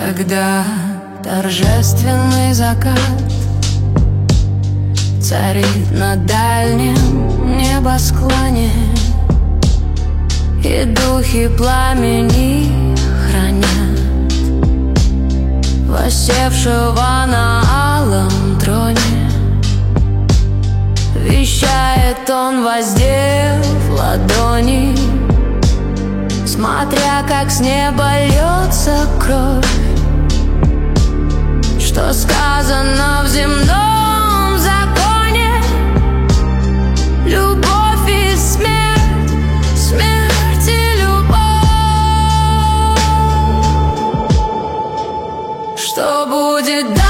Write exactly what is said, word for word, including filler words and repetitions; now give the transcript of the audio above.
Когда торжественный закат царит на дальнем небосклоне, и духи пламени хранят воссевшего на алом троне, вещает он, воздев ладони, смотря как с неба льется кровь. Что сказано в земном законе: любовь и смерть, смерть и любовь. Что будет дальше?